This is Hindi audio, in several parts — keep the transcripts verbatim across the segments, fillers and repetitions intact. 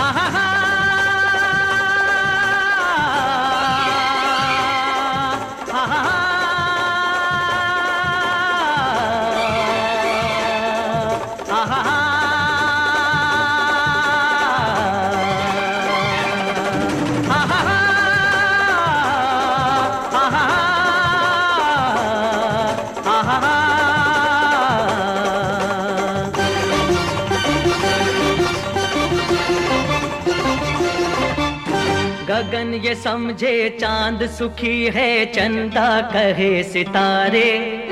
हा हा हा हा हा हा हा हा गगन ये समझे चांद सुखी है, चंदा कहे सितारे।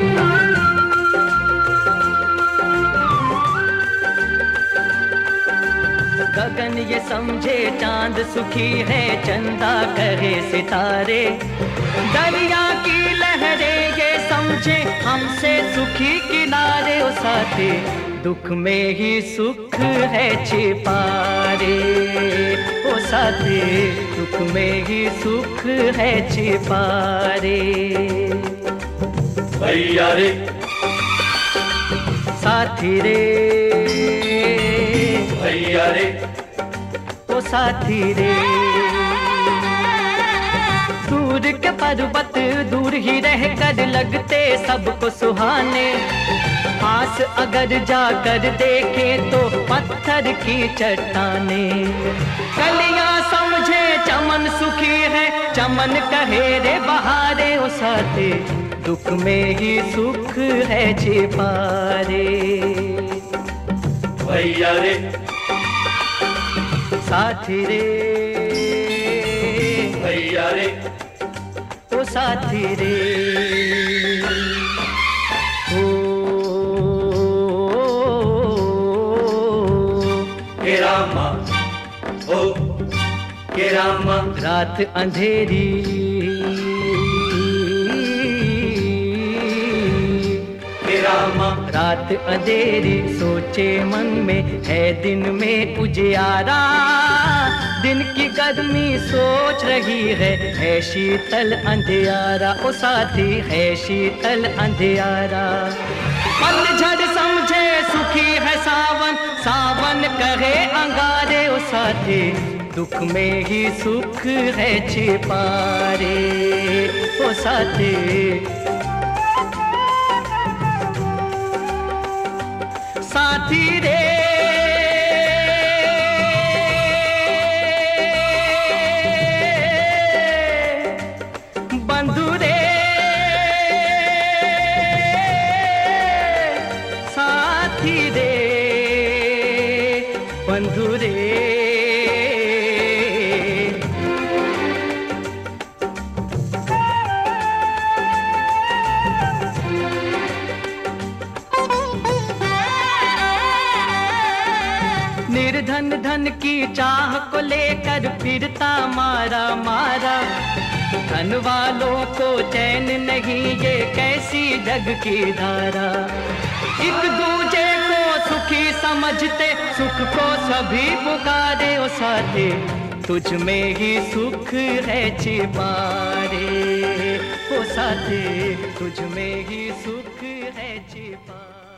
गगन ये समझे चांद सुखी है, चंदा कहे सितारे। दरिया की लहरें ये समझे हमसे सुखी किनारे। ओ साथी दुख में ही सुख है छिपा रे। ओ साथी दुख में ही सुख है छिपा रे। भैया रे साथी रे, भैया रे ओ साथी रे। दूर के पर्वत दूर ही रह कर लगते सबको सुहाने। पास अगर जाकर देखे तो पत्थर की चट्टाने। कलियां समझे चमन सुखी है, चमन कहे रे बहारे। ओ साथी दुख में ही सुख है छिपा रे। भैया रे साथी रे, भैया रे ओ साथी रे। ओ के रामा ओ के रामा। रात अंधेरी के रामा। रात अंधेरी सोचे मन में है दिन में उजियारा। दिन की गर्मी सोच रही है, है शीतल अंधियारा। ओ साथी है शीतल अंधियारा। पतझड़ समझे सुखी है सावन, सावन कहे अंगारे। ओ साथी दुख में ही सुख है छिपा रे। ओ साथी साथी रे, बंधु रे, साथी रे, बंधु रे। निर्धन धन की चाह को लेकर फिरता मारा मारा। धन वालों को चैन नहीं, ये कैसी जग की धारा। एक दूजे को सुखी समझते, सुख को सभी पुकारे। ओ साथी तुझ में ही सुख है छिपा रे। ओ साथी तुझ में ही सुख है छिपा।